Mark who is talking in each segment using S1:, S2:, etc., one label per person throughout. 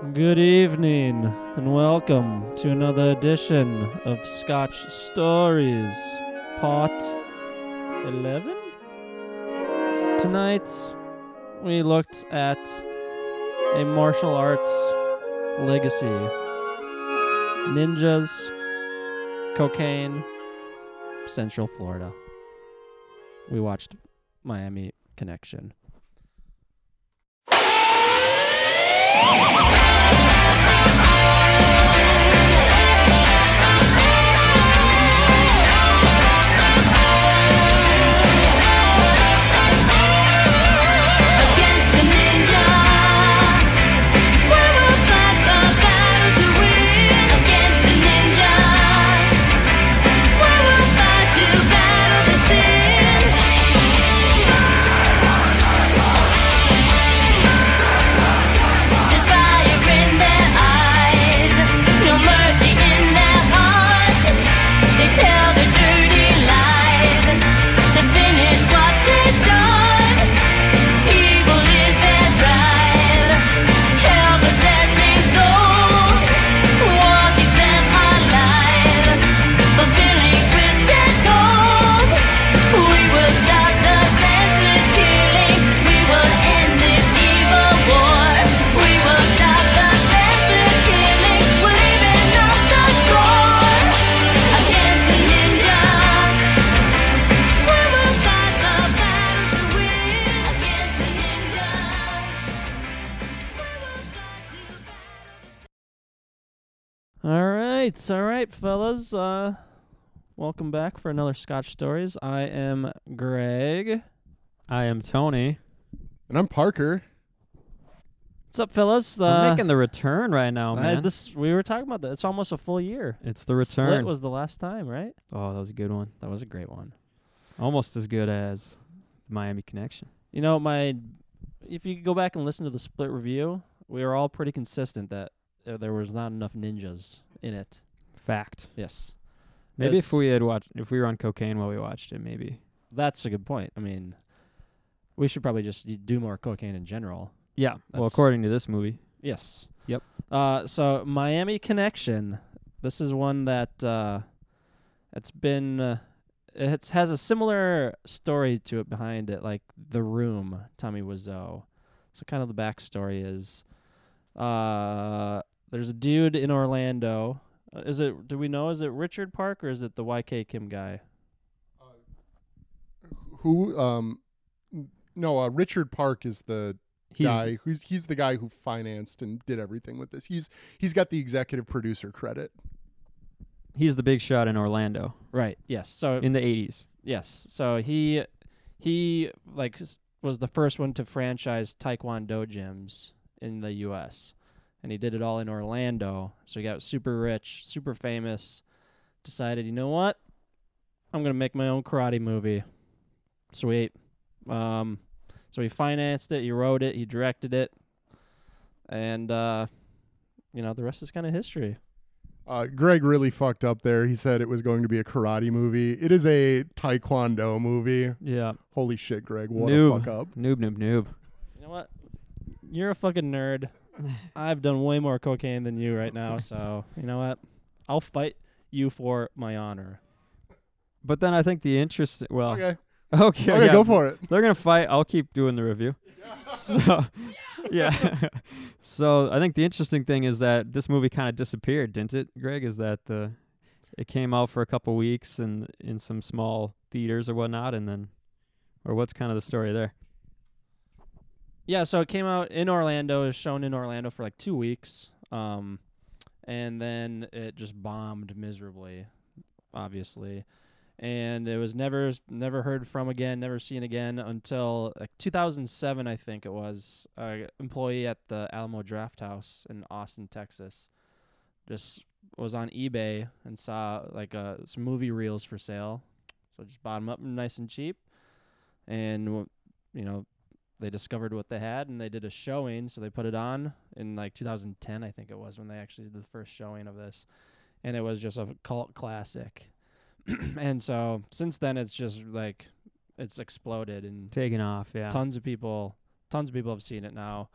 S1: Good evening, and welcome to another edition of Scotch Stories, Part 11? Tonight, we looked at a martial arts legacy. Ninjas, cocaine, Central Florida. We watched Miami Connection. All right, fellas. Welcome back for another Scotch Stories. I am Greg.
S2: I am Tony.
S3: And I'm Parker.
S1: What's up, fellas?
S2: We're making the return right now, man.
S1: We were talking about that. It's almost a full year.
S2: It's the return.
S1: Split was the last time, right?
S2: Oh, that was a good one.
S1: That was a great one.
S2: Almost as good as the Miami Connection.
S1: You know, if you go back and listen to the Split review, we were all pretty consistent that there was not enough ninjas in it.
S2: Fact.
S1: Yes.
S2: Maybe if we were on cocaine while we watched it, maybe.
S1: That's a good point. I mean, we should probably just do more cocaine in general.
S2: Yeah. Well, according to this movie.
S1: Yes.
S2: Yep.
S1: So Miami Connection. This is one that it has a similar story to it behind it, like The Room, Tommy Wiseau. So kind of the backstory is, there's a dude in Orlando. Do we know? Is it Richard Park or is it the YK Kim guy?
S3: Richard Park is the guy he's the guy who financed and did everything with this. He's got the executive producer credit.
S2: He's the big shot in Orlando.
S1: Right. Yes. So
S2: in the 80s.
S1: Yes. So he was the first one to franchise Taekwondo gyms in the U.S. And he did it all in Orlando. So he got super rich, super famous. Decided, you know what? I'm going to make my own karate movie. Sweet. So he financed it, he wrote it, he directed it. And, the rest is kind of history.
S3: Greg really fucked up there. He said it was going to be a karate movie. It is a Taekwondo movie.
S2: Yeah.
S3: Holy shit, Greg. What a fuck up.
S2: Noob.
S1: You know what? You're a fucking nerd. I've done way more cocaine than you right now, so you know what? I'll fight you for my honor.
S2: But then I think the interest... Well...
S3: Okay,
S2: yeah,
S3: go for it.
S2: They're going to fight. I'll keep doing the review. So, yeah. So I think the interesting thing is that this movie kind of disappeared, didn't it, Greg? Is that it came out for a couple weeks and in some small theaters or whatnot, and then... Or what's kind of the story there?
S1: Yeah, so it came out in Orlando. It was shown in Orlando for like 2 weeks. And then it just bombed miserably, obviously. And it was never heard from again, never seen again until like 2007, I think it was. An employee at the Alamo Drafthouse in Austin, Texas, just was on eBay and saw like some movie reels for sale. So just bought them up nice and cheap. And, they discovered what they had, and they did a showing, so they put it on in like 2010, I think it was, when they actually did the first showing of this. And it was just a cult classic. And so since then, it's just like it's exploded and
S2: taken off. Yeah,
S1: tons of people have seen it now.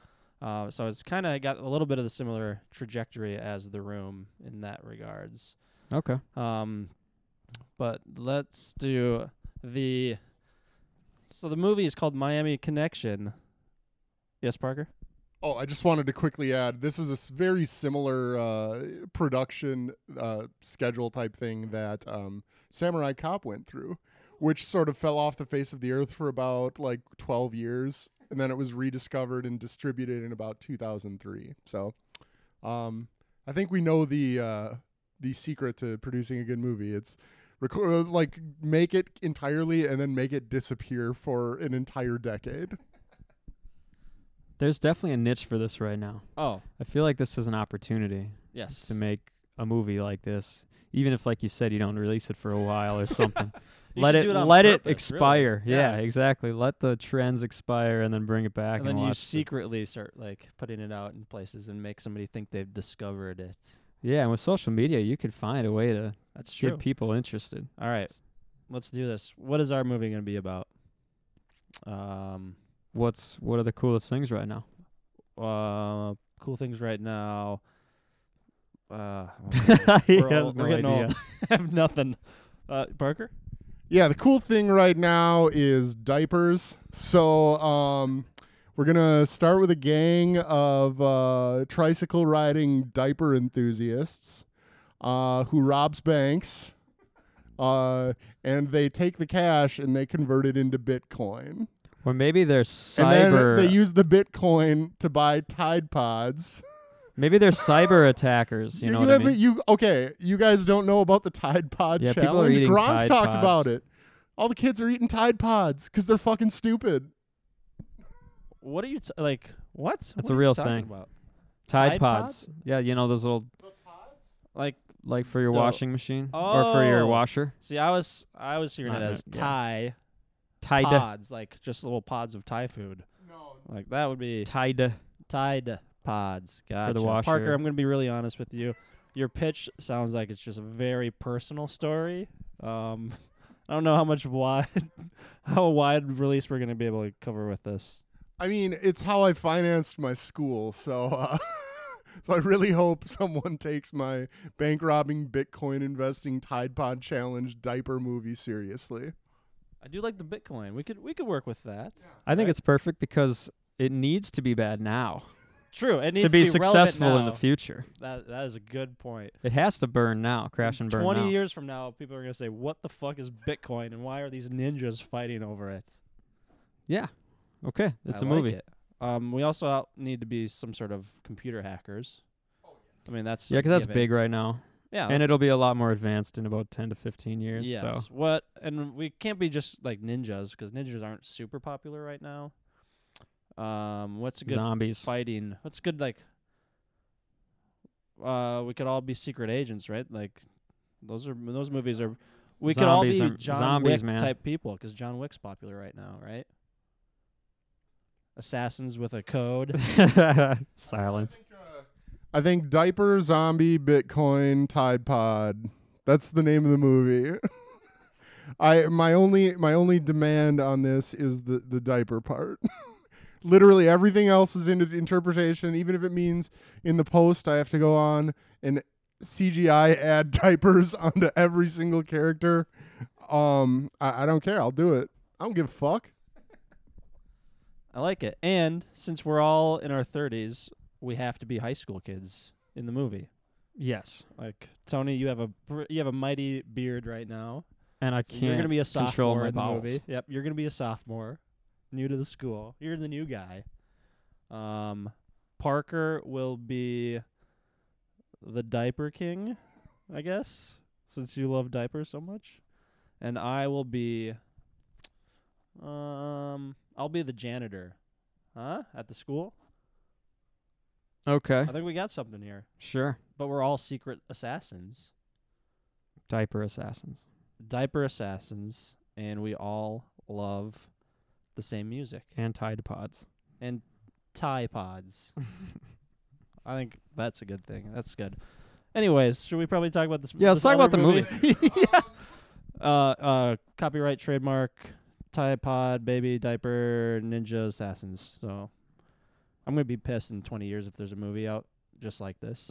S1: So it's kind of got a little bit of the similar trajectory as The Room in that regards.
S2: Okay.
S1: But let's do the. So the movie is called Miami Connection. Yes, Parker?
S3: Oh, I just wanted to quickly add, this is a very similar production schedule type thing that Samurai Cop went through, which sort of fell off the face of the earth for about 12 years, and then it was rediscovered and distributed in about 2003. So I think we know the secret to producing a good movie. It's make it entirely and then make it disappear for an entire decade.
S2: There's definitely a niche for this right now.
S1: Oh,
S2: I feel like this is an opportunity
S1: yes.
S2: to make a movie like this, even if, like you said, you don't release it for a while or something.
S1: You
S2: let
S1: should
S2: it
S1: do it on
S2: let it
S1: purpose,
S2: expire.
S1: really.
S2: Yeah,
S1: Yeah.
S2: exactly. Let the trends expire and then bring it back
S1: And
S2: and
S1: then you
S2: watch
S1: secretly start putting it out in places and make somebody think they've discovered it.
S2: Yeah, and with social media, you could find a way to
S1: That's true.
S2: get people interested.
S1: All right, let's do this. What is our movie going to be about?
S2: What are the coolest things right now?
S1: Cool things right now.
S2: He
S1: we're
S2: has
S1: old.
S2: no
S1: We're getting
S2: idea.
S1: old. I have nothing. Parker?
S3: Yeah, the cool thing right now is diapers. So we're going to start with a gang of tricycle riding diaper enthusiasts who robs banks. And they take the cash and they convert it into Bitcoin.
S2: Or maybe they're
S3: And
S2: cyber.
S3: then they use the Bitcoin to buy Tide Pods.
S2: Maybe they're cyber attackers. You know what I mean?
S3: You guys don't know about the Tide Pod
S2: Yeah,
S3: challenge?
S2: people are eating
S3: Gronk
S2: Tide
S3: talked
S2: Pods.
S3: about it. All the kids are eating Tide Pods because they're fucking stupid.
S1: What are you what?
S2: That's
S1: What
S2: a
S1: are you
S2: real
S1: talking
S2: thing.
S1: About?
S2: Tide Pods. Yeah, you know those little
S1: Like,
S2: like for your
S1: The-
S2: washing machine or for your
S1: Oh.
S2: washer.
S1: see, I was hearing
S2: Not
S1: it as
S2: yeah.
S1: Thai
S2: Tide.
S1: pods, like just little pods of Thai food.
S3: No.
S1: Like that would be
S2: Tide.
S1: Tide Pods. Gotcha.
S2: washer.
S1: Parker, I'm going to be really honest with you. Your pitch sounds like it's just a very personal story. I don't know how wide release we're going to be able to cover with this.
S3: I mean, it's how I financed my school, so so I really hope someone takes my bank robbing, Bitcoin investing, Tide Pod challenge diaper movie seriously.
S1: I do like the Bitcoin. We could work with that.
S2: I think
S1: Right.
S2: it's perfect because it needs to be bad now
S1: True. It needs
S2: to be
S1: relevant
S2: successful in the
S1: now.
S2: future.
S1: That is a good point.
S2: It has to burn now, crash and burn
S1: 20
S2: now.
S1: years from now, people are going to say, "What the fuck is Bitcoin and why are these ninjas fighting over it?"
S2: Yeah. Okay, it's
S1: I
S2: a
S1: like
S2: movie.
S1: it. We also need to be some sort of computer hackers. I mean, that's
S2: Yeah, because that's
S1: given.
S2: big right now.
S1: Yeah,
S2: And it'll be a lot more advanced in about 10 to 15 years.
S1: yes.
S2: So
S1: And we can't be just like ninjas because ninjas aren't super popular right now. What's a good
S2: zombies.
S1: fighting? What's good we could all be secret agents, right? Like those movies are. We could all be
S2: Zombies are-
S1: John
S2: zombies,
S1: Wick
S2: man.
S1: type people because John Wick's popular right now, right? Assassins with a code.
S2: Silence.
S3: I think diaper, zombie, Bitcoin, Tide Pod. That's the name of the movie. My only demand on this is the diaper part. Literally everything else is into interpretation, even if it means in the post I have to go on and CGI add diapers onto every single character. I don't care. I'll do it. I don't give a fuck.
S1: I like it. And since we're all in our 30s, we have to be high school kids in the movie.
S2: Yes.
S1: Like Tony, you have a mighty beard right now.
S2: And I
S1: So you're
S2: can't
S1: gonna be a
S2: control
S1: sophomore
S2: my
S1: in the
S2: bowels.
S1: movie. Yep, you're gonna be a sophomore, new to the school. You're the new guy. Parker will be the diaper king, I guess, since you love diapers so much. And I will be I'll be the janitor. Huh? At the school?
S2: Okay.
S1: I think we got something here.
S2: Sure.
S1: But we're all secret assassins.
S2: Diaper assassins.
S1: Diaper assassins, and we all love the same music.
S2: And Tide Pods.
S1: And Tide Pods. I think that's a good thing. That's good. Anyways, should we probably talk about this?
S2: Yeah, let's
S1: this
S2: talk about
S1: other
S2: the movie.
S1: Yeah. Copyright, trademark, Tide Pod, baby, diaper, ninja assassins. So I'm gonna be pissed in 20 years if there's a movie out just like this.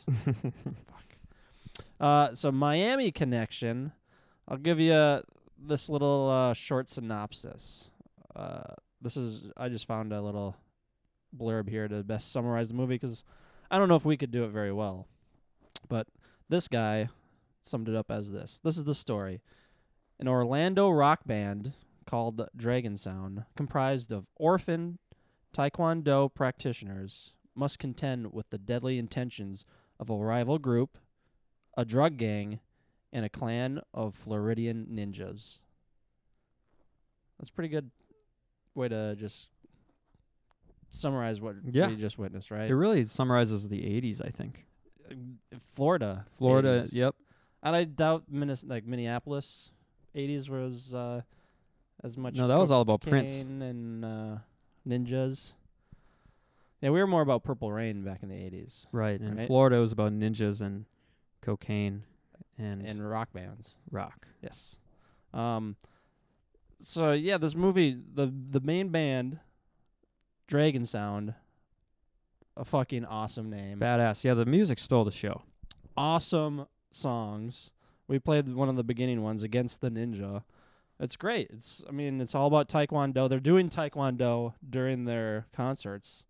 S1: So Miami Connection. I'll give you this little short synopsis. I just found a little blurb here to best summarize the movie because I don't know if we could do it very well. But this guy summed it up as this. This is the story. An Orlando rock band called Dragon Sound, comprised of orphan Taekwondo practitioners, must contend with the deadly intentions of a rival group, a drug gang, and a clan of Floridian ninjas. That's a pretty good way to just summarize what we just witnessed, right?
S2: It really summarizes the 80s, I think.
S1: Florida, 80s.
S2: Yep.
S1: And I doubt Minneapolis 80s was as much.
S2: No, that was all about Prince
S1: and ninjas. Yeah, we were more about Purple Rain back in the 80s.
S2: Right, and
S1: right?
S2: Florida was about ninjas and cocaine and
S1: rock bands.
S2: rock.
S1: Yes. So yeah, this movie, the main band, Dragon Sound, a fucking awesome name.
S2: Badass. Yeah, the music stole the show.
S1: Awesome songs. We played one of the beginning ones, Against the Ninja. It's great. It's all about Taekwondo. They're doing Taekwondo during their concerts.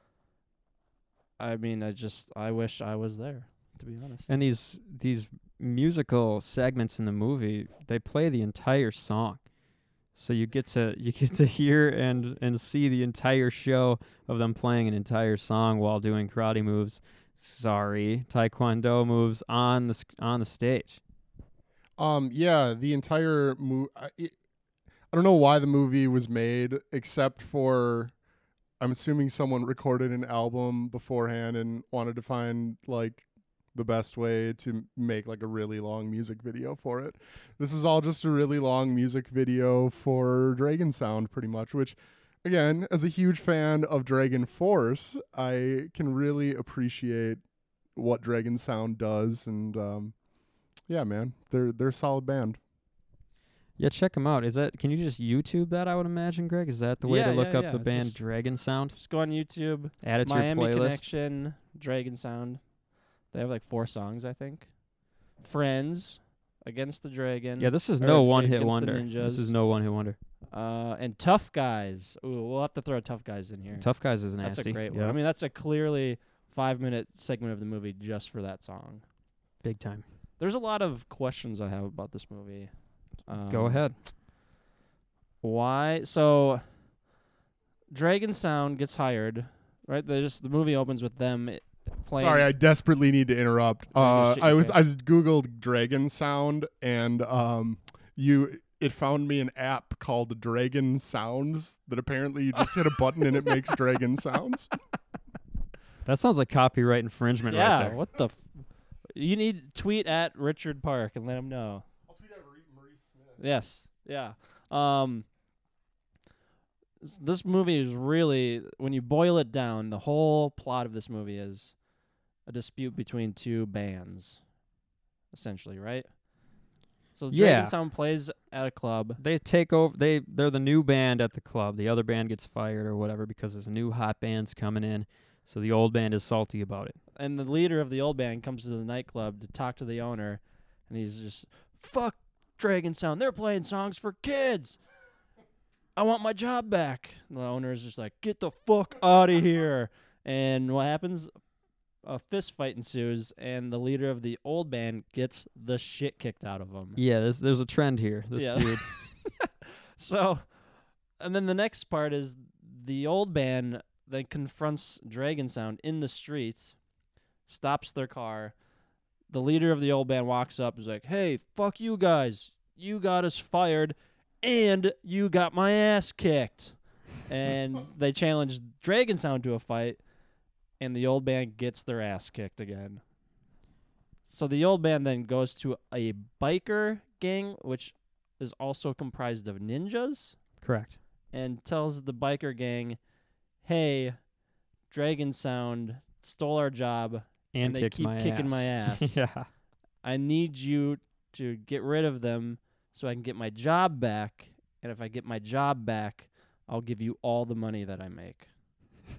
S1: I wish I was there, to be honest.
S2: And these musical segments in the movie, they play the entire song. So you get to hear and see the entire show of them playing an entire song while doing karate moves. Taekwondo moves on the stage.
S3: Yeah, the entire movie. I don't know why the movie was made, except for I'm assuming someone recorded an album beforehand and wanted to find like the best way to make like a really long music video for it. This is all just a really long music video for Dragon Sound, pretty much, which again, as a huge fan of Dragon Force, I can really appreciate what Dragon Sound does, and yeah, man, they're a solid band.
S2: Yeah, check them out. Can you just YouTube that, I would imagine, Greg? Is that the way to look up the band
S1: just
S2: Dragon Sound?
S1: Just go on YouTube.
S2: Add it to
S1: Miami
S2: your playlist.
S1: Connection, Dragon Sound. They have like 4 songs, I think. Friends, Against the Dragon.
S2: Yeah, this is
S1: or
S2: no one-hit
S1: Against the
S2: wonder.
S1: Ninjas.
S2: This is no one-hit wonder.
S1: And Tough Guys. Ooh, we'll have to throw Tough Guys in here.
S2: Tough Guys is nasty.
S1: That's a great
S2: Yep.
S1: one. I mean, that's a clearly 5-minute segment of the movie just for that song.
S2: Big time.
S1: There's a lot of questions I have about this movie.
S2: Go ahead.
S1: Why? So, Dragon Sound gets hired, right? The movie opens with them playing.
S3: Sorry, I desperately need to interrupt.
S1: No, shit,
S3: I
S1: okay.
S3: googled Dragon Sound, and it found me an app called Dragon Sounds that apparently you just hit a button and it makes dragon sounds.
S2: That sounds like copyright infringement right there.
S1: What the? You need tweet at Richard Park and let him know.
S3: I'll tweet at Maurice Smith.
S1: Yes. Yeah. This movie is really, when you boil it down, the whole plot of this movie is a dispute between 2 bands, essentially, right? So the Dragon Sound plays at a club.
S2: They take over. They're the new band at the club. The other band gets fired or whatever because there's new hot bands coming in. So the old band is salty about it.
S1: And the leader of the old band comes to the nightclub to talk to the owner, and he's just, fuck Dragon Sound. They're playing songs for kids. I want my job back. And the owner is just like, get the fuck out of here. And what happens? A fist fight ensues, and the leader of the old band gets the shit kicked out of him.
S2: Yeah, there's a trend here. This dude.
S1: So, and then the next part is the old band then confronts Dragon Sound in the streets, stops their car. The leader of the old band walks up and is like, hey, fuck you guys. You got us fired, and you got my ass kicked. And they challenge Dragon Sound to a fight, and the old band gets their ass kicked again. So the old band then goes to a biker gang, which is also comprised of ninjas.
S2: Correct.
S1: And tells the biker gang, hey, Dragon Sound stole our job, and they
S2: kicked
S1: keep kicking my ass.
S2: Yeah.
S1: I need you to get rid of them so I can get my job back. And if I get my job back, I'll give you all the money that I make.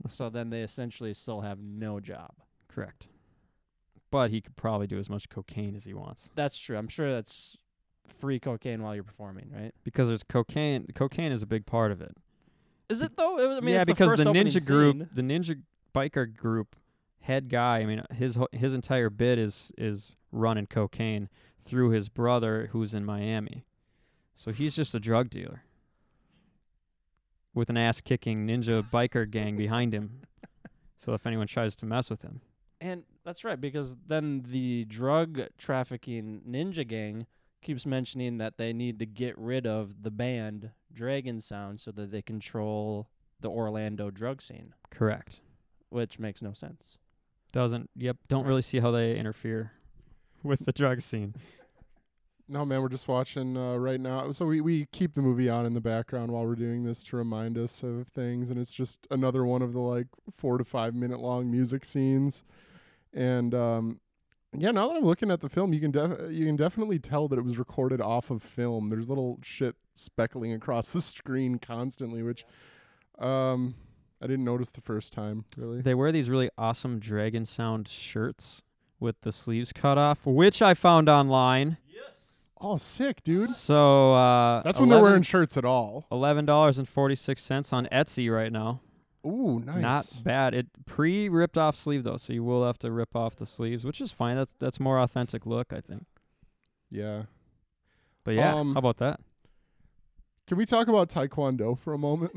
S1: So then they essentially still have no job.
S2: Correct. But he could probably do as much cocaine as he wants.
S1: That's true. I'm sure that's free cocaine while you're performing, right?
S2: Because there's cocaine. Cocaine is a big part of it.
S1: Is it though? I mean,
S2: yeah,
S1: it's
S2: because
S1: the,
S2: the
S1: first opening
S2: ninja group,
S1: scene.
S2: the ninja biker group head guy, I mean, his entire bit is running cocaine through his brother who's in Miami. So he's just a drug dealer with an ass-kicking ninja biker gang behind him. So if anyone tries to mess with him.
S1: And that's right, because then the drug trafficking ninja gang keeps mentioning that they need to get rid of the band Dragon Sound so that they control the Orlando drug scene,
S2: Correct.
S1: which makes no sense.
S2: Don't really see how they interfere with the drug scene.
S3: No, man, we're just watching right now. So we keep the movie on in the background while we're doing this to remind us of things, and it's just another one of the like 4 to 5 minute long music scenes. And yeah, now that I'm looking at the film, you can definitely tell that it was recorded off of film. There's little shit speckling across the screen constantly, which I didn't notice the first time, really.
S2: They wear these really awesome Dragon Sound shirts with the sleeves cut off, which I found online.
S3: Oh, sick, dude.
S2: So
S3: That's when they're wearing shirts at all.
S2: $11.46 on Etsy right now.
S3: Ooh, nice.
S2: Not bad. It pre-ripped off sleeve though, so you will have to rip off the sleeves, which is fine. That's more authentic look, I think.
S3: Yeah.
S2: But yeah, how about that?
S3: Can we talk about Taekwondo for a moment?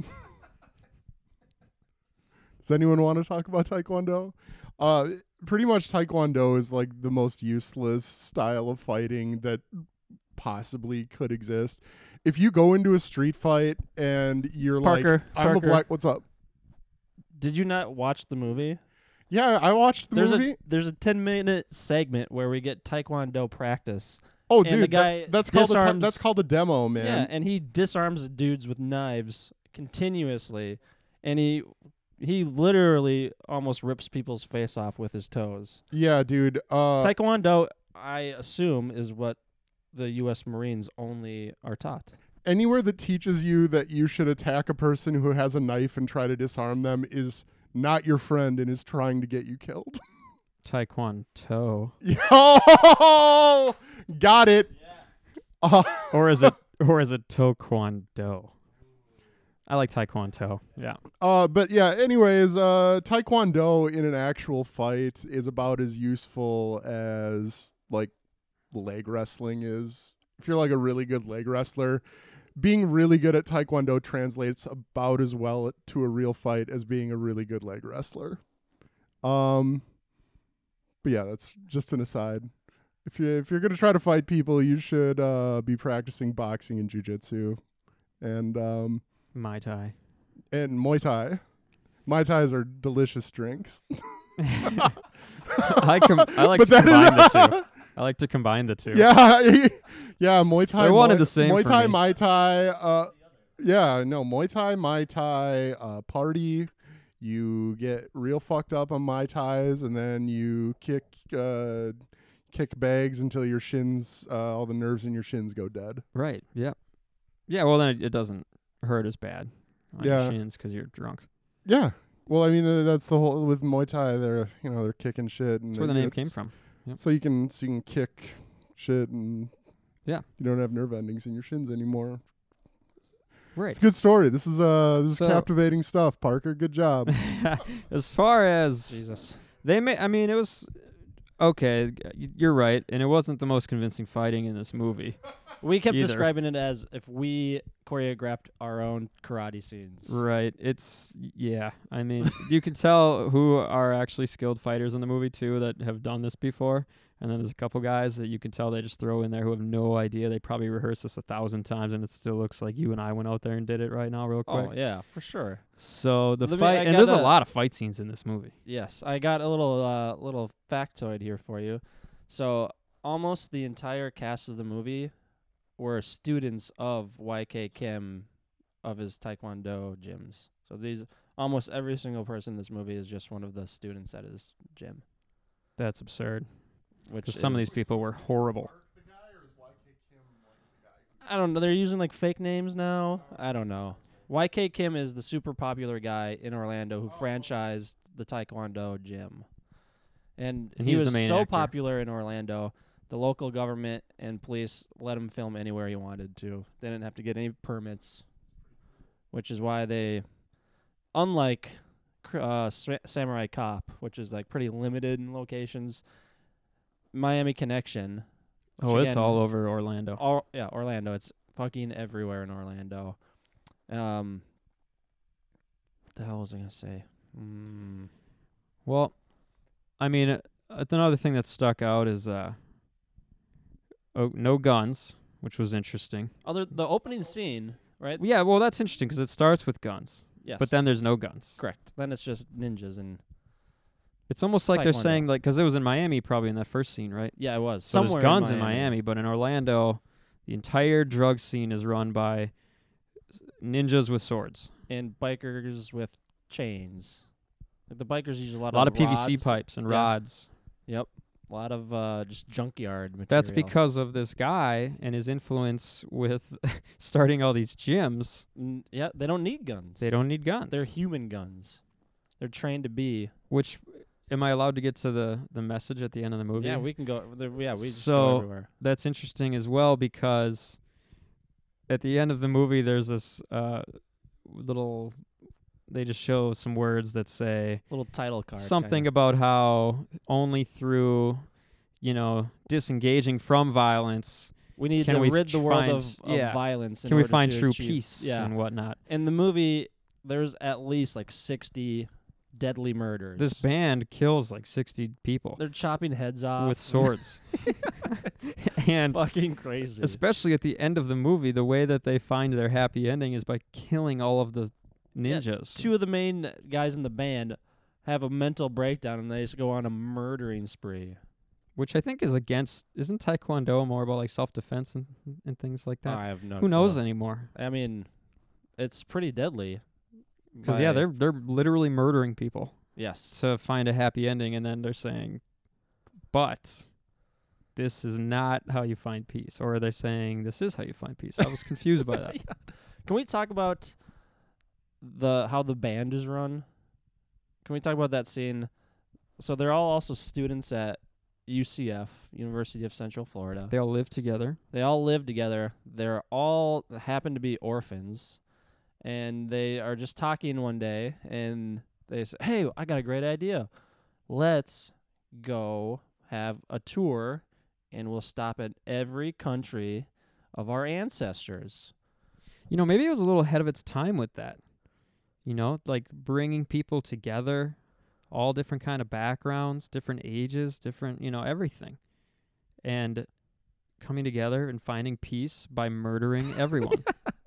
S3: Does anyone want to talk about Taekwondo? Pretty much Taekwondo is like the most useless style of fighting that possibly could exist. If you go into a street fight and you're
S1: Parker,
S3: I'm a black, what's up?
S1: Did you not watch the movie?
S3: Yeah, I watched the movie.
S1: There's a 10-minute segment where we get Taekwondo practice.
S3: Oh,
S1: and the
S3: dude,
S1: guy
S3: that's called a demo, man.
S1: Yeah, and he disarms dudes with knives continuously, and he literally almost rips people's face off with his toes.
S3: Yeah, dude.
S1: Taekwondo, I assume, is what the U.S. Marines only are taught.
S3: Anywhere that teaches you that you should attack a person who has a knife and try to disarm them is not your friend and is trying to get you killed.
S2: Taekwondo.
S3: Yo, got it. Yes.
S2: Or is it Taekwondo? I like Taekwondo. Yeah.
S3: But yeah, anyways, Taekwondo in an actual fight is about as useful as like leg wrestling is. If you're like a really good leg wrestler, being really good at Taekwondo translates about as well to a real fight as being a really good leg wrestler. But yeah, that's just an aside. If you're gonna try to fight people, you should be practicing boxing and jiu-jitsu, and
S2: Muay Thai.
S3: And Muay Thai. Muay Thais are delicious drinks.
S2: I like to combine the two. I like to combine the two.
S3: Yeah, yeah. Muay Thai.
S2: They're one and the same.
S3: Muay
S2: for
S3: Thai,
S2: me.
S3: Mai Tai. Yeah, no. Muay Thai, Mai Tai. Party. You get real fucked up on Mai Tais, and then you kick bags until your shins, all the nerves in your shins go dead.
S2: Right. Yep. Yeah. Well, then it doesn't hurt as bad on your shins because you're drunk.
S3: Yeah. Well, I mean, that's the whole with Muay Thai. They're kicking shit, and
S2: that's where the name came from. Yep.
S3: So you can kick shit, and
S2: yeah,
S3: you don't have nerve endings in your shins anymore.
S2: Right.
S3: It's a good story. This is captivating stuff, Parker. Good job.
S2: As far as
S1: Jesus,
S2: it was okay. You're right, and it wasn't the most convincing fighting in this movie.
S1: We kept
S2: either.
S1: describing it as if we choreographed our own karate scenes.
S2: Right. I mean, you can tell who are actually skilled fighters in the movie too that have done this before. And then there's a couple guys that you can tell they just throw in there who have no idea. They probably rehearsed this 1,000 times, and it still looks like you and I went out there and did it right now real quick.
S1: Oh, yeah, for sure.
S2: So there's a lot of fight scenes in this movie.
S1: Yes, I got a little factoid here for you. So almost the entire cast of the movie were students of YK Kim of his Taekwondo gyms. So almost every single person in this movie is just one of the students at his gym.
S2: That's absurd.
S1: Which
S2: some of these people were horrible.
S1: I don't know. They're using like fake names now. I don't know. YK Kim is the super popular guy in Orlando who franchised the Taekwondo gym. And he
S2: he's the
S1: was
S2: main
S1: so
S2: actor.
S1: popular in Orlando, the local government and police let him film anywhere he wanted to. They didn't have to get any permits, which is why they, unlike Samurai Cop, which is like pretty limited in locations, Miami Connection. which
S2: Oh, it's
S1: again,
S2: all over Orlando.
S1: Orlando. It's fucking everywhere in Orlando. What the hell was I gonna say?
S2: Well, I mean, another thing that stuck out is no guns, which was interesting.
S1: The opening scene, right?
S2: Yeah, well, that's interesting because it starts with guns,
S1: Yes.
S2: but then there's no guns.
S1: correct. Then it's just ninjas and
S2: It's almost like they're
S1: Taekwondo.
S2: saying, like, because it was in Miami probably in that first scene, right?
S1: yeah, it was
S2: So
S1: somewhere
S2: there's guns in Miami, but in Orlando, the entire drug scene is run by ninjas with swords.
S1: and bikers with chains. Like the bikers use a lot
S2: A lot of PVC
S1: rods.
S2: pipes and
S1: Yeah.
S2: rods.
S1: Yep. A lot of just junkyard material.
S2: That's because of this guy and his influence with starting all these gyms.
S1: Yeah, they don't need guns.
S2: They don't need guns.
S1: They're human guns. They're trained to be.
S2: Which, am I allowed to get to the message at the end of the movie?
S1: Yeah, we can go. We just
S2: So-
S1: go everywhere.
S2: That's interesting as well because at the end of the movie, there's this little. They just show some words that say
S1: Little title card.
S2: something
S1: kinda.
S2: about how only through, disengaging from violence
S1: We need
S2: can
S1: to
S2: we
S1: rid the world
S2: find-
S1: of
S2: yeah.
S1: violence. In
S2: can we
S1: order
S2: find
S1: to
S2: true
S1: achieve-
S2: peace
S1: Yeah.
S2: and whatnot.
S1: In the movie, there's at least like 60 deadly murders.
S2: This band kills like 60 people
S1: They're chopping heads off
S2: with swords. And
S1: Fucking crazy.
S2: especially at the end of the movie, the way that they find their happy ending is by killing all of the ninjas.
S1: Two of the main guys in the band have a mental breakdown and they just go on a murdering spree.
S2: Which I think is isn't Taekwondo more about like self-defense and things like that?
S1: I have no
S2: Who knows
S1: clue.
S2: anymore?
S1: I mean, it's pretty deadly.
S2: Because
S1: by-
S2: they're literally murdering people
S1: yes.
S2: to find a happy ending, and then they're saying, but this is not how you find peace, or are they saying this is how you find peace? I was confused by that.
S1: Yeah. Can we talk about how the band is run? Can we talk about that scene? So they're all also students at UCF, University of Central Florida.
S2: They all live together.
S1: They all live together. They're all happen to be orphans. And they are just talking one day and they say, "Hey, I got a great idea. Let's go have a tour and we'll stop at every country of our ancestors."
S2: Maybe it was a little ahead of its time with that. Like bringing people together, all different kind of backgrounds, different ages, different, everything. And coming together and finding peace by murdering everyone.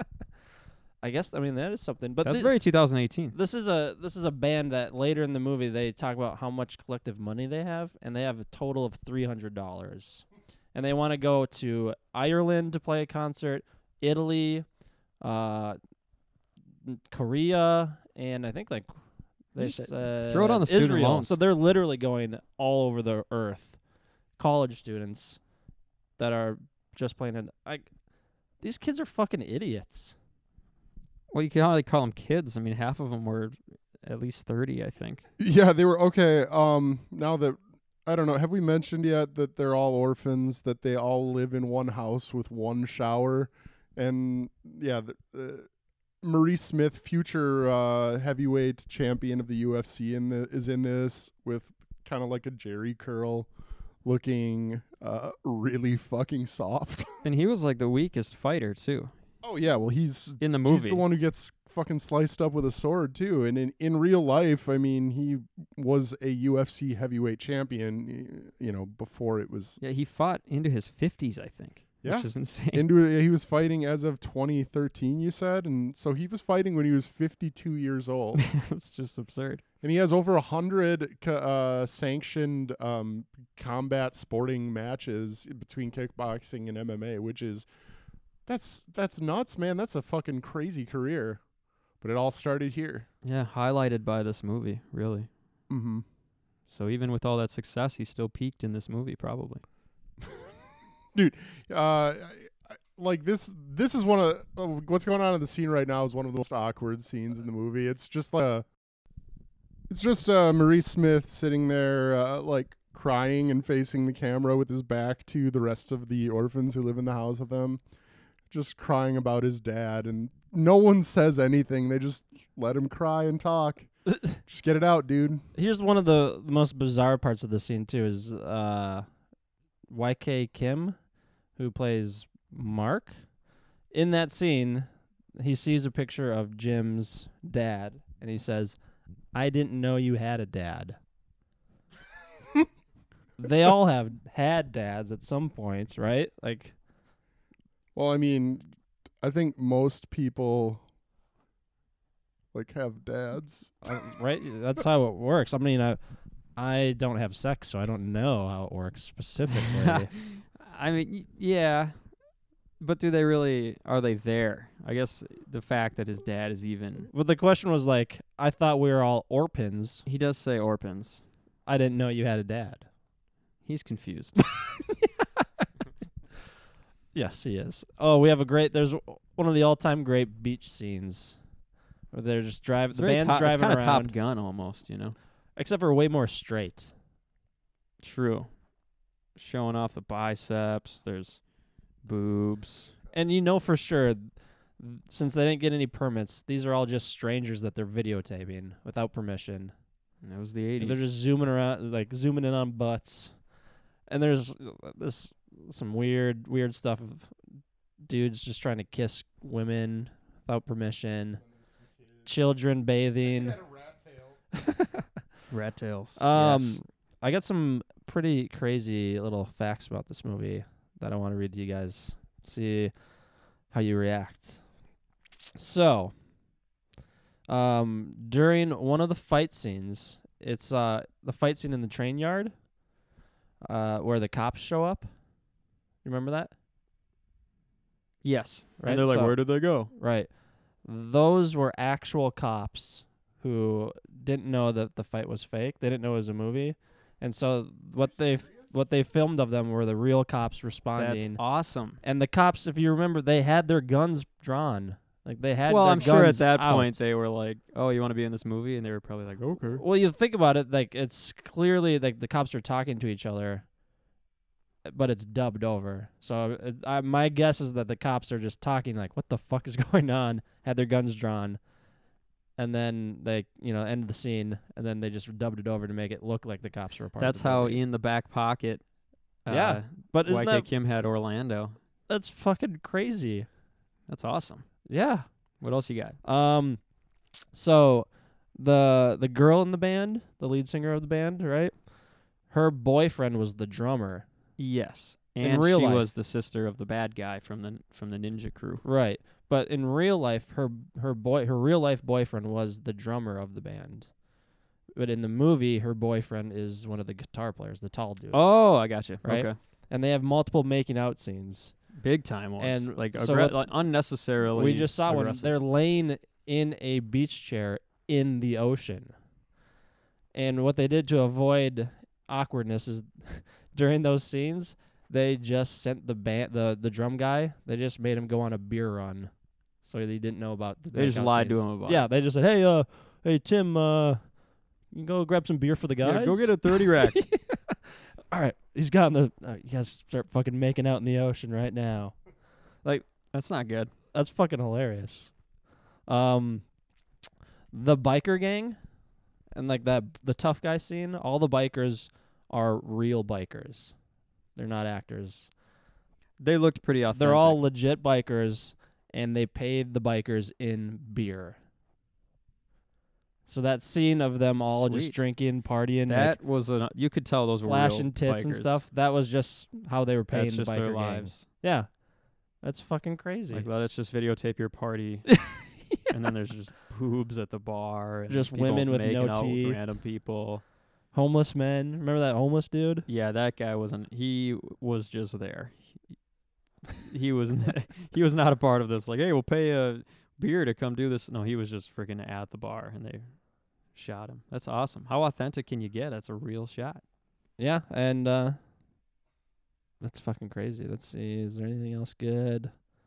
S1: I guess that is something. But
S2: That's very 2018.
S1: This is a band that later in the movie they talk about how much collective money they have, and they have a total of $300, and they want to go to Ireland to play a concert, Italy, Korea, and I think they
S2: Just
S1: said
S2: throw it on the student
S1: Israel.
S2: loans.
S1: So they're literally going all over the earth. College students that are just playing it. These kids are fucking idiots.
S2: Well, you can hardly call them kids. I mean, half of them were at least 30, I think.
S3: Yeah, they were okay. Now that I don't know, have we mentioned yet that they're all orphans, that they all live in one house with one shower, and yeah, Maurice Smith, future heavyweight champion of the UFC, is in this with kind of like a Jerry curl, looking really fucking soft.
S2: And he was like the weakest fighter, too,
S3: Oh yeah, well he's
S2: in the
S3: he's
S2: movie.
S3: the one who gets fucking sliced up with a sword too. And in real life, I mean, he was a UFC heavyweight champion, before it was
S2: Yeah, he fought into his 50s, I think.
S3: Yeah.
S2: Which is insane.
S3: he was fighting as of 2013, you said, and so he was fighting when he was 52 years old.
S2: That's just absurd.
S3: And he has over 100 sanctioned combat sporting matches between kickboxing and MMA, which is that's nuts, man. That's a fucking crazy career. But it all started here.
S2: Yeah, highlighted by this movie, really.
S3: Mm-hmm.
S2: So even with all that success, he still peaked in this movie, probably.
S3: Dude, like this is one of what's going on in the scene right now is one of the most awkward scenes in the movie. It's just Maurice Smith sitting there like crying and facing the camera with his back to the rest of the orphans who live in the house with him, just crying about his dad, and no one says anything. They just let him cry and talk. Just get it out, dude.
S1: Here's one of the most bizarre parts of the scene too is YK Kim, who plays Mark. In that scene, he sees a picture of Jim's dad, and he says, "I didn't know you had a dad." They all have had dads at some point, right? Like,
S3: Well, I mean, I think most people like have dads.
S1: right? That's how it works. I mean, I don't have sex, so I don't know how it works specifically.
S2: I mean, yeah. But do they really, are they there? I guess the fact that his dad is even,
S1: But the question was like, I thought we were all orphans.
S2: he does say orphans.
S1: I didn't know you had a dad.
S2: He's confused.
S1: Yes, he is. Oh, we have there's one of the all-time great beach scenes where they're just driving, the band's driving
S2: it's kind of
S1: around,
S2: Top Gun almost, you know?
S1: except for way more straight.
S2: True. Showing off the biceps, there's boobs.
S1: And you know for sure, since they didn't get any permits, these are all just strangers that they're videotaping without permission.
S2: And that was the 80s.
S1: They're just zooming around, like zooming in on butts. And there's some weird stuff of dudes just trying to kiss women without permission, children bathing.
S2: Rat tails.
S1: Yes. I got some pretty crazy little facts about this movie that I want to read to you guys. See how you react. So, during one of the fight scenes, it's the fight scene in the train yard, where the cops show up. You remember that?
S2: Yes.
S1: Right.
S2: And they're like,
S1: So-
S2: where did they go?
S1: Right. Those were actual cops who didn't know that the fight was fake. They didn't know it was a movie. And so what they filmed of them were the real cops
S2: That's
S1: responding.
S2: awesome.
S1: And the cops, if you remember, they had their guns drawn. Like they had
S2: Well,
S1: their
S2: I'm sure at
S1: guns
S2: that
S1: out.
S2: point they were like, oh, you want to be in this movie? And they were probably like, okay.
S1: Well, you think about it, like it's clearly like the cops are talking to each other, but it's dubbed over. So my guess is that the cops are just talking like, "What the fuck is going on?" Had their guns drawn, and then they, end the scene, and then they just dubbed it over to make it look like the cops were a part.
S2: That's
S1: of the
S2: how
S1: movie.
S2: in the back pocket,
S1: Yeah. But isn't
S2: YK
S1: that
S2: Kim had Orlando.
S1: that's fucking crazy?
S2: That's awesome.
S1: Yeah.
S2: What else you got?
S1: So the girl in the band, the lead singer of the band, right? Her boyfriend was the drummer.
S2: Yes.
S1: In
S2: And
S1: real
S2: she
S1: life.
S2: was the sister of the bad guy from the Ninja Crew.
S1: Right. But in real life, her real life boyfriend was the drummer of the band. But in the movie, her boyfriend is one of the guitar players, the tall dude.
S2: Oh, I got you.
S1: Right?
S2: Okay.
S1: And they have multiple making out scenes.
S2: Big time ones.
S1: And
S2: like,
S1: so what-
S2: like unnecessarily.
S1: We just saw one.
S2: aggressive.
S1: They're laying in a beach chair in the ocean. And what they did to avoid awkwardness is during those scenes, they just sent the drum guy, they just made him go on a beer run. So he didn't know about the
S2: They just
S1: makeout
S2: lied to
S1: scenes.
S2: him about
S1: Yeah,
S2: it.
S1: they just said, "Hey Tim, you go grab some beer for the guys."
S2: Yeah, go get a 30 rack.
S1: All right, he's got the. You guys start fucking making out in the ocean right now.
S2: That's not good.
S1: That's fucking hilarious. The biker gang, and like the tough guy scene. All the bikers are real bikers. They're not actors.
S2: They looked pretty authentic.
S1: They're all legit bikers, and they paid the bikers in beer. So that scene of them all just
S2: Sweet.
S1: drinking, partying,
S2: That was you could tell those
S1: like
S2: were real
S1: flashing tits and
S2: bikers.
S1: stuff. That was just how they were paying
S2: That's
S1: the
S2: just
S1: biker
S2: their
S1: gang.
S2: lives.
S1: Yeah, that's fucking crazy.
S2: Like, let's just videotape your party. And then there's just boobs at the bar. And
S1: Just
S2: people
S1: women with
S2: making
S1: no
S2: out
S1: teeth.
S2: With random people.
S1: Homeless men. Remember that homeless dude?
S2: Yeah, that guy wasn't. He was just there. He was. He was not a part of this. Like, hey, we'll pay a beer to come do this. No, he was just freaking at the bar, and they shot him. That's awesome. How authentic can you get? That's a real shot.
S1: Yeah, and that's fucking crazy. Let's see. Is there anything else good?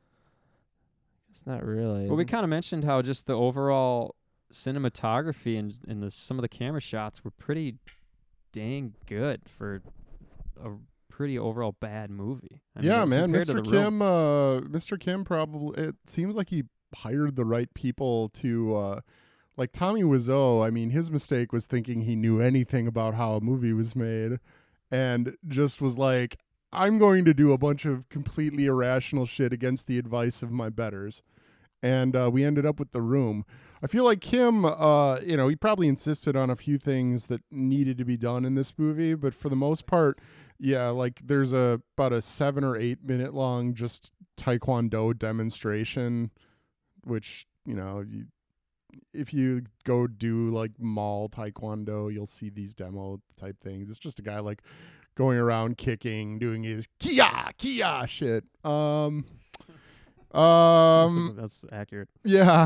S1: It's not really.
S2: Well, we kind of mentioned how just the overall cinematography and some of the camera shots were pretty dang good for a pretty overall bad movie. I
S3: Yeah,
S2: mean,
S3: man,
S2: compared to
S3: Mr.
S2: The
S3: Kim.
S2: Room.
S3: Mr. Kim probably. It seems like he hired the right people to. Like Tommy Wiseau. I mean, his mistake was thinking he knew anything about how a movie was made, and just was like, "I'm going to do a bunch of completely irrational shit against the advice of my betters." And we ended up with The Room. I feel like Kim, he probably insisted on a few things that needed to be done in this movie, but for the most part, yeah, like there's about a 7 or 8 minute long just Taekwondo demonstration, which, if you go do like mall Taekwondo, you'll see these demo type things. It's just a guy like going around kicking, doing his kia shit.
S2: That's accurate.
S3: Yeah.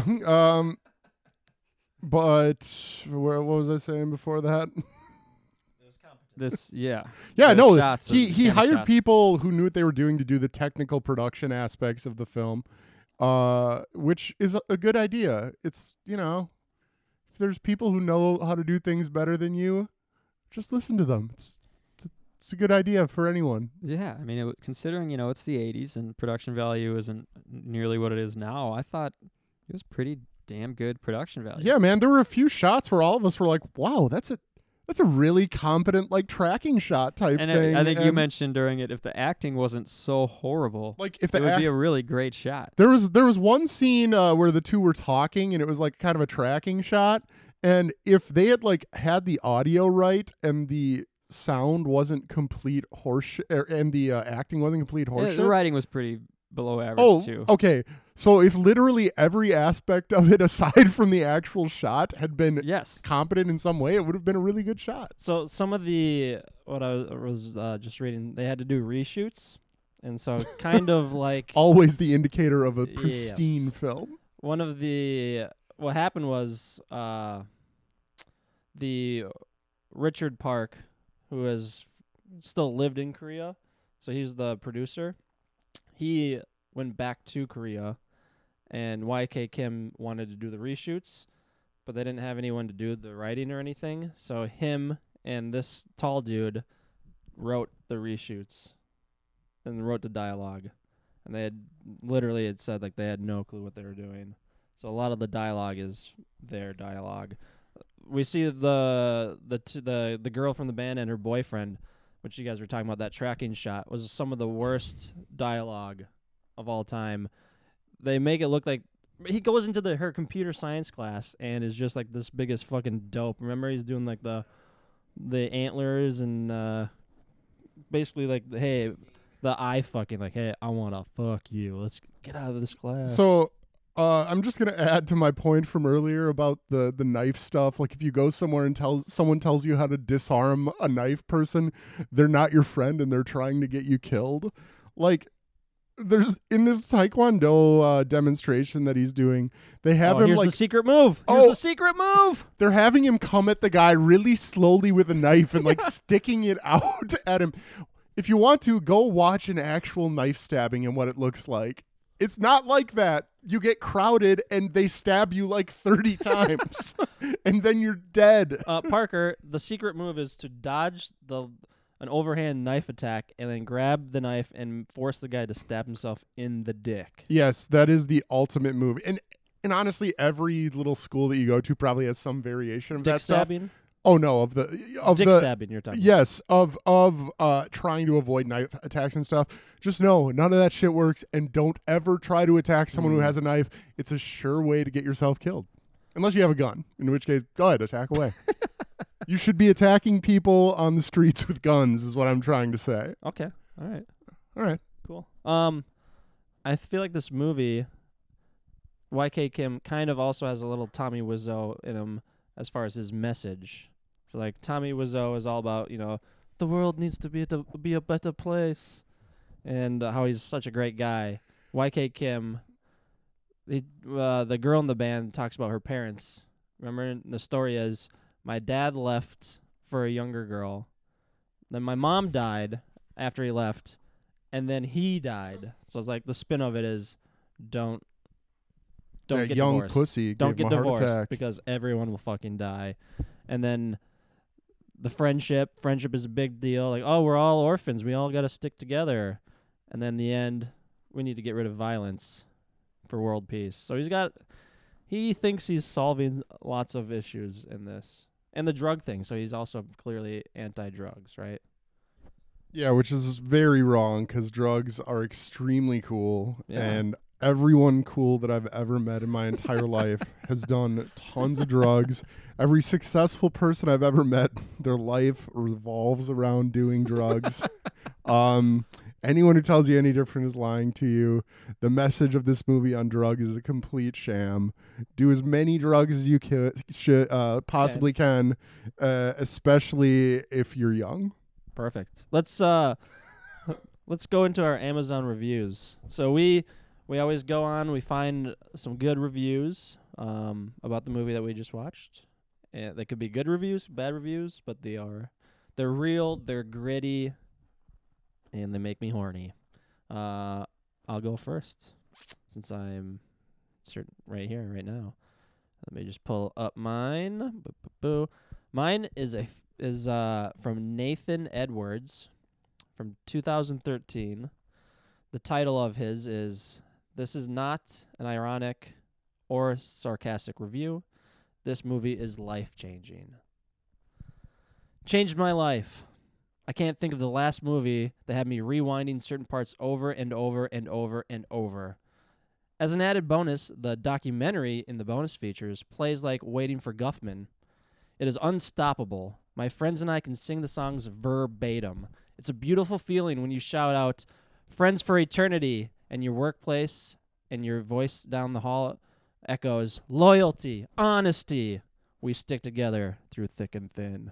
S3: But what was I saying before that?
S2: This, yeah.
S3: Yeah,
S2: The
S3: no.
S2: shots
S3: He
S2: camera
S3: hired
S2: shots.
S3: people who knew what they were doing to do the technical production aspects of the film, which is a good idea. It's, if there's people who know how to do things better than you, just listen to them. It's a good idea for anyone.
S2: Yeah, I mean, considering, it's the 80s and production value isn't nearly what it is now, I thought it was pretty damn good production value.
S3: Yeah, man, there were a few shots where all of us were like, "Wow, that's a really competent like tracking shot type
S2: And
S3: thing."
S2: I think you
S3: And,
S2: mentioned during it, if the acting wasn't so horrible,
S3: like if
S2: it would
S3: the
S2: be a really great shot.
S3: there was one scene where the two were talking and it was like kind of a tracking shot, and if they had like had the audio right and the sound wasn't complete horseshit and the acting wasn't complete
S2: Yeah,
S3: horseshit.
S2: the writing was pretty below average,
S3: Oh,
S2: too.
S3: okay. So if literally every aspect of it aside from the actual shot had been
S2: Yes.
S3: competent in some way, it would have been a really good shot.
S1: So some of what I was just reading, they had to do reshoots, and so kind of like
S3: Always the indicator of a pristine
S1: Yes.
S3: film.
S1: one of what happened was the Richard Park, who has still lived in Korea, so he's the producer. He went back to Korea, and YK Kim wanted to do the reshoots, but they didn't have anyone to do the writing or anything. So him and this tall dude wrote the reshoots and wrote the dialogue, and they had said like they had no clue what they were doing. So a lot of the dialogue is their dialogue. We see the girl from the band and her boyfriend, which you guys were talking about, that tracking shot was some of the worst dialogue of all time. They make it look like he goes into her computer science class and is just like this biggest fucking dope. Remember, he's doing like the antlers and basically like the eye fucking, like, hey, I want to fuck you. Let's get out of this class.
S3: So I'm just going to add to my point from earlier about the knife stuff. Like if you go somewhere and someone tells you how to disarm a knife person, they're not your friend and they're trying to get you killed. Like there's in this Taekwondo demonstration that he's doing, they have him
S1: here's
S3: like
S1: the secret move. Here's
S3: Oh.
S1: the secret move.
S3: they're having him come at the guy really slowly with a knife and like sticking it out at him. If you want to, go watch an actual knife stabbing and what it looks like. It's not like that. You get crowded and they stab you like 30 times and then you're dead.
S1: Parker, the secret move is to dodge an overhand knife attack and then grab the knife and force the guy to stab himself in the dick.
S3: Yes, that is the ultimate move. And honestly, every little school that you go to probably has some variation of
S1: Dick
S3: that stuff.
S1: stabbing?
S3: Oh no,
S1: Dick
S3: the
S1: stabbing you're talking
S3: yes, of trying to avoid knife attacks and stuff. Just know none of that shit works, and don't ever try to attack someone who has a knife. It's a sure way to get yourself killed. Unless you have a gun, in which case, go ahead, attack away. You should be attacking people on the streets with guns, is what I'm trying to say.
S1: about. Okay. All right.
S3: All right.
S1: Cool. I feel like this movie, YK Kim, kind of also has a little Tommy Wiseau in him as far as his message. So like Tommy Wiseau is all about, the world needs to be a better place, and how he's such a great guy. YK Kim, the girl in the band talks about her parents. Remember, the story is my dad left for a younger girl, then my mom died after he left, and then he died. So it's like the spin of it is, don't don't
S3: that
S1: get
S3: young
S1: divorced.
S3: pussy
S1: Don't
S3: gave
S1: get
S3: him a heart
S1: divorced
S3: attack.
S1: because everyone will fucking die. And then the friendship is a big deal. Like, oh, we're all orphans. We all got to stick together. And then the end, we need to get rid of violence for world peace. So he thinks he's solving lots of issues in this. And the drug thing. So he's also clearly anti-drugs, right?
S3: Yeah, which is very wrong because drugs are extremely cool,
S1: Yeah.
S3: and everyone cool that I've ever met in my entire life has done tons of drugs. Every successful person I've ever met, their life revolves around doing drugs. Anyone who tells you any different is lying to you. The message of this movie on drugs is a complete sham. Do as many drugs as you possibly can, especially if you're young.
S1: Perfect. Let's go into our Amazon reviews. So we always go on, we find some good reviews about the movie that we just watched. And they could be good reviews, bad reviews, but they're real, they're gritty, and they make me horny. I'll go first since I'm right here right now. Let me just pull up mine. Mine is from Nathan Edwards from 2013. The title of his is, "This is not an ironic or sarcastic review. This movie is life-changing. Changed my life. I can't think of the last movie that had me rewinding certain parts over and over and over and over. As an added bonus, the documentary in the bonus features plays like Waiting for Guffman. It is unstoppable. My friends and I can sing the songs verbatim. It's a beautiful feeling when you shout out, 'Friends for Eternity,' and your workplace and your voice down the hall echoes, 'Loyalty, honesty. We stick together through thick and thin.'"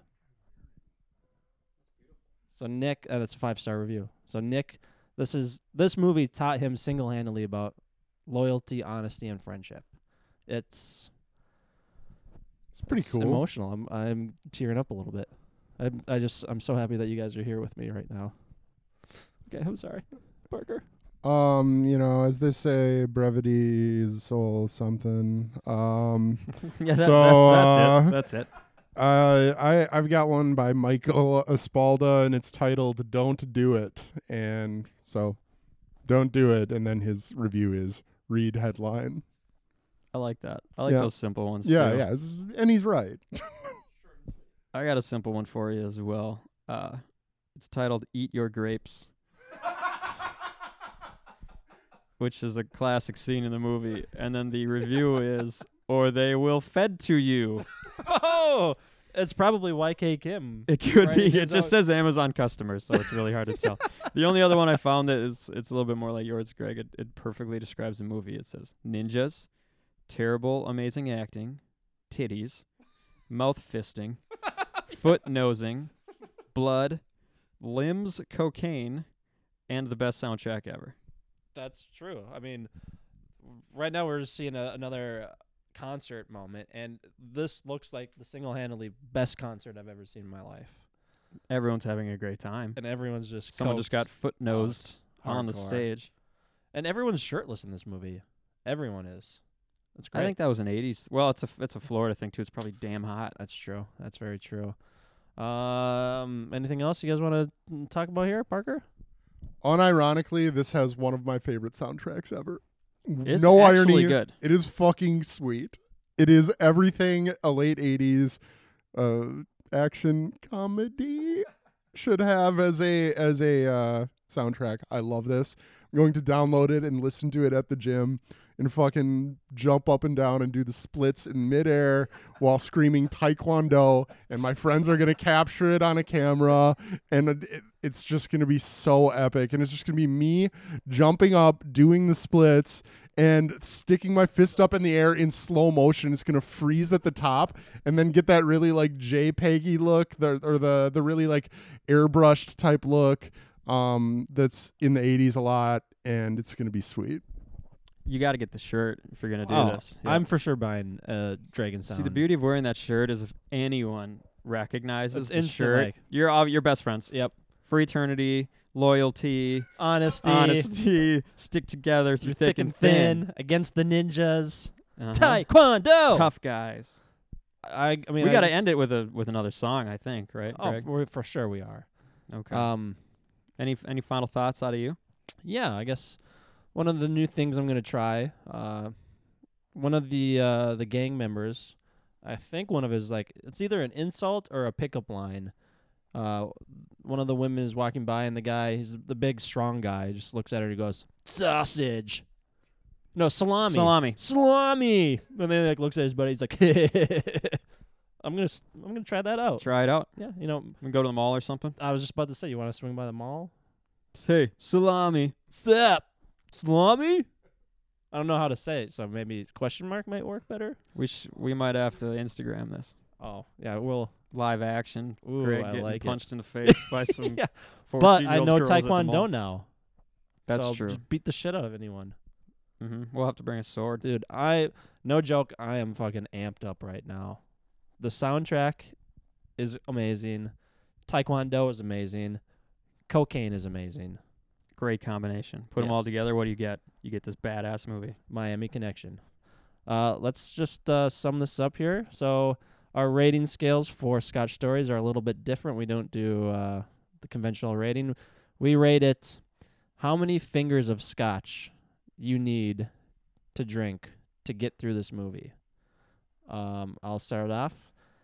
S1: So Nick, that's a 5-star review. So Nick, this movie taught him single-handedly about loyalty, honesty, and friendship. It's
S3: pretty cool.
S1: Emotional. I'm tearing up a little bit. I'm so happy that you guys are here with me right now. Okay, I'm sorry, Parker.
S3: As they say, brevity is soul something.
S2: Yeah,
S3: so,
S2: that's it.
S3: I've got one by Michael Espalda, and it's titled "Don't Do It," and so don't do it. And then his review is read headline.
S2: I like that. I like
S3: Yeah.
S2: those simple ones.
S3: Yeah,
S2: too.
S3: yeah, and he's right.
S2: I got a simple one for you as well. It's titled "Eat Your Grapes," which is a classic scene in the movie. And then the review is, "Or they will fed to you."
S1: Oh, it's probably YK Kim.
S2: It could
S1: Writing
S2: be. It
S1: his
S2: just
S1: own-
S2: says Amazon customers, so it's really hard to tell. The only other one I found that it's a little bit more like yours, Greg. It perfectly describes the movie. It says ninjas, terrible, amazing acting, titties, mouth fisting, foot nosing, blood, limbs, cocaine, and the best soundtrack ever.
S1: That's true. I mean, right now we're just seeing another concert moment, and this looks like the single-handedly best concert I've ever seen in my life.
S2: Everyone's having a great time.
S1: And everyone's just
S2: Someone just got
S1: coked,
S2: foot nosed
S1: hardcore.
S2: on the stage.
S1: And everyone's shirtless in this movie. Everyone is. That's great.
S2: I think that was an 80s. Well, it's a Florida thing too. It's probably damn hot.
S1: That's true. That's very true. Anything else you guys want to talk about here, Parker?
S3: Unironically, this has one of my favorite soundtracks ever.
S2: It's
S3: no
S2: actually
S3: irony.
S2: good.
S3: It is fucking sweet. It is everything a late 80s action comedy should have as a soundtrack. I love this. I'm going to download it and listen to it at the gym and fucking jump up and down and do the splits in midair while screaming taekwondo, and my friends are going to capture it on a camera, and it's just going to be so epic. And it's just going to be me jumping up, doing the splits, and sticking my fist up in the air in slow motion. It's going to freeze at the top and then get that really like JPEG-y look, the really like airbrushed type look that's in the 80s a lot, and it's going to be sweet.
S2: You got to get the shirt if you're going to do this. Yeah.
S1: I'm for sure buying Dragon Sound.
S2: See, the beauty of wearing that shirt is if anyone recognizes
S1: It's
S2: the
S1: instant,
S2: shirt,
S1: like-
S2: you're best friends.
S1: Yep.
S2: For eternity, loyalty,
S1: Honesty.
S2: honesty, stick together through thick and thin.
S1: Against the ninjas. Taekwondo.
S2: Tough guys.
S1: I mean,
S2: We got to end it with another song, I think, right?
S1: Oh,
S2: Greg?
S1: for sure we are.
S2: Okay. Any final thoughts out of you?
S1: Yeah, I guess one of the new things I'm gonna try. One of the gang members, I think one of his it's either an insult or a pickup line. One of the women is walking by, and the guy, he's the big strong guy, just looks at her and he goes, "Sausage." No, salami. Salami. And then looks at his buddy. He's like, I'm gonna try that out.
S2: Try it out.
S1: Yeah,
S2: We go to the mall or something.
S1: I was just about to say, you want to swing by the mall?
S2: Say salami.
S1: Step. Salami? I don't know how to say it, so maybe question mark might work better.
S2: We might have to Instagram this.
S1: Oh, yeah, we'll.
S2: Live action.
S1: Ooh,
S2: Greg
S1: I
S2: getting
S1: like it.
S2: punched in the face by some
S1: Yeah.
S2: 14-year-old
S1: But I know
S2: girls at the mall.
S1: Taekwondo now.
S2: That's
S1: so
S2: true.
S1: Just beat the shit out of anyone.
S2: We'll have to bring a sword.
S1: Dude, no joke, I am fucking amped up right now. The soundtrack is amazing. Taekwondo is amazing. Cocaine is amazing.
S2: Great combination. Put them all
S1: Yes.
S2: together. What do you get? You get this badass movie.
S1: Miami Connection. Let's just sum this up here. So our rating scales for Scotch Stories are a little bit different. We don't do the conventional rating. We rate it how many fingers of scotch you need to drink to get through this movie. I'll start off.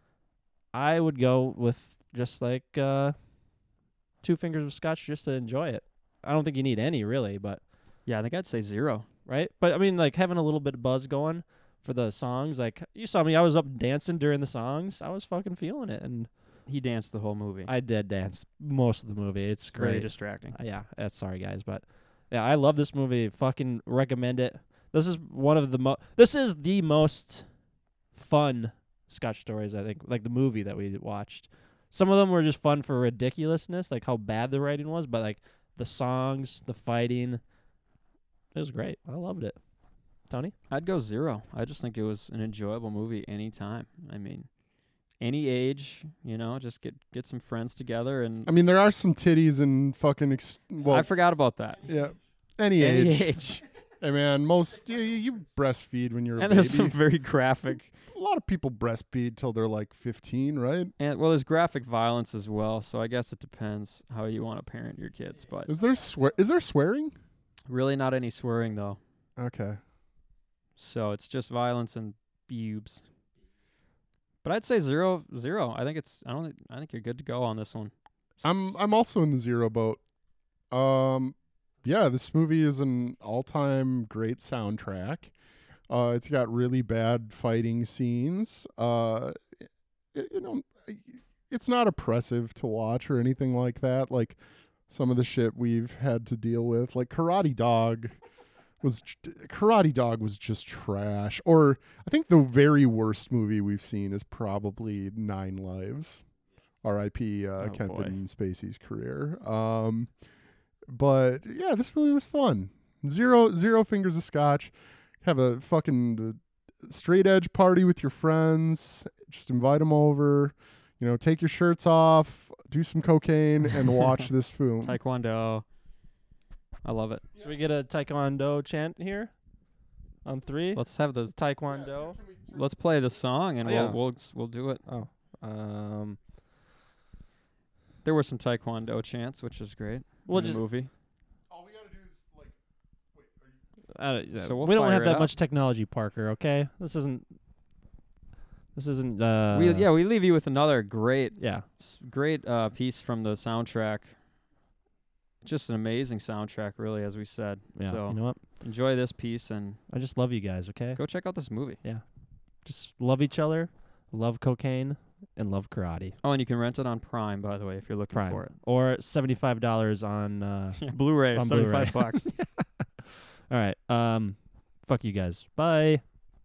S1: I would go with just 2 fingers of scotch just to enjoy it. I don't think you need any really, but
S2: Yeah, I think I'd say 0.
S1: right? But I mean, having a little bit of buzz going for the songs. You saw me, I was up dancing during the songs. I was fucking feeling it, and
S2: He danced the whole movie.
S1: I did dance most of the movie. It's
S2: Very
S1: great.
S2: distracting.
S1: Yeah, sorry guys, but yeah, I love this movie. Fucking recommend it. This is one of the this is the most fun Scotch Stories, I think, the movie that we watched. Some of them were just fun for ridiculousness, how bad the writing was, but the songs, the fighting, it was great. I loved it. Tony?
S2: I'd go 0. I just think it was an enjoyable movie anytime. I mean, any age, just get some friends together and
S3: I mean, there are some titties and fucking.
S2: I forgot about that.
S3: Yeah. Any
S2: Any
S3: age.
S2: age.
S3: Hey man, you breastfeed when you're a
S2: And
S3: baby.
S2: there's some very graphic
S3: A lot of people breastfeed till they're 15, right?
S2: and there's graphic violence as well, so I guess it depends how you want to parent your kids, but
S3: Is there swearing?
S2: really not any swearing though.
S3: Okay.
S2: So it's just violence and pubes. But I'd say 0. I think you're good to go on this one.
S3: I'm also in the 0 boat. Yeah, this movie is an all-time great soundtrack. It's got really bad fighting scenes. It's not oppressive to watch or anything like that. Some of the shit we've had to deal with, Karate Dog was just trash. Or I think the very worst movie we've seen is probably 9 Lives. R.I.P. Kevin Spacey's career. But yeah, this movie was fun. 0 fingers of scotch. Have a fucking straight edge party with your friends. Just invite them over. Take your shirts off, do some cocaine, and watch this film.
S2: Taekwondo. I love it.
S1: Should we get a Taekwondo chant here? On 3?
S2: Let's have the
S1: Taekwondo.
S2: let's play the song and
S1: Oh, yeah.
S2: we'll do it.
S1: Oh.
S2: There were some Taekwondo chants, which is great.
S1: We'll
S2: in the
S1: just
S2: we
S3: All we gotta do is
S2: So we'll
S1: we don't
S2: fire
S1: have
S2: it
S1: that
S2: up.
S1: much technology, Parker, okay? This isn't
S2: we leave you with another great
S1: yeah.
S2: piece from the soundtrack. Just an amazing soundtrack, really, as we said.
S1: Yeah.
S2: So
S1: You know what?
S2: enjoy this piece and
S1: I just love you guys, okay?
S2: go check out this movie.
S1: Just love each other, love cocaine, and love karate.
S2: Oh, and you can rent it on Prime, by the way, if you're looking
S1: Prime.
S2: for it.
S1: Or $75 on
S2: Blu-ray,
S1: on
S2: $75
S1: Blu-ray.
S2: bucks.
S1: All right. Fuck you guys. Bye.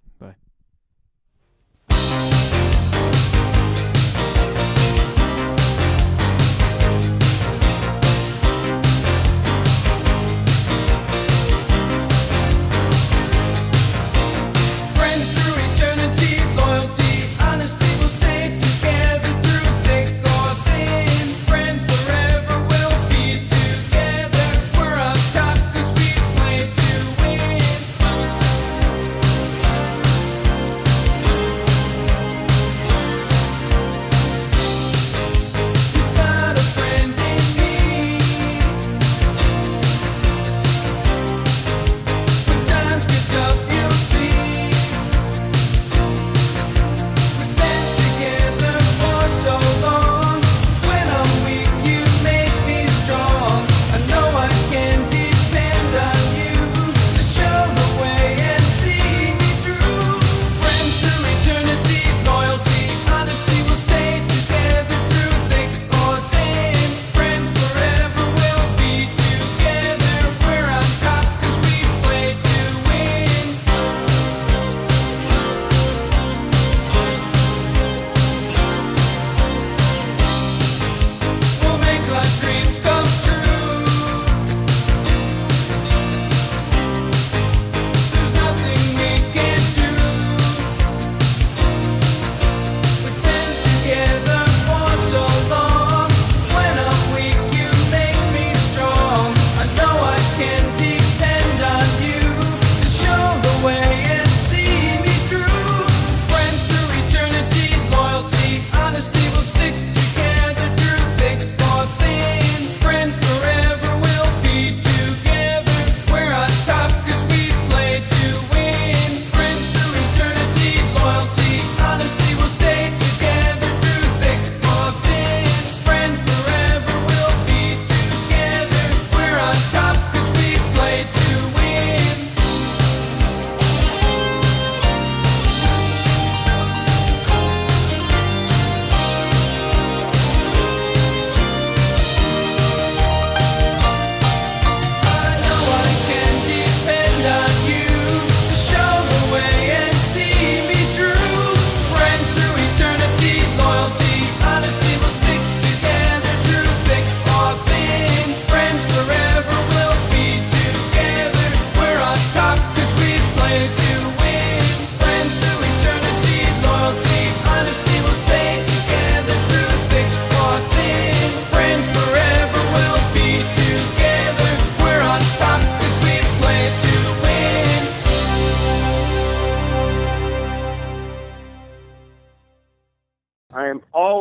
S4: Friends through eternity, loyalty, honesty will stay together through thick or thin. Friends forever will be together. We're up top 'cause we play to win.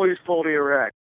S5: always fully erect.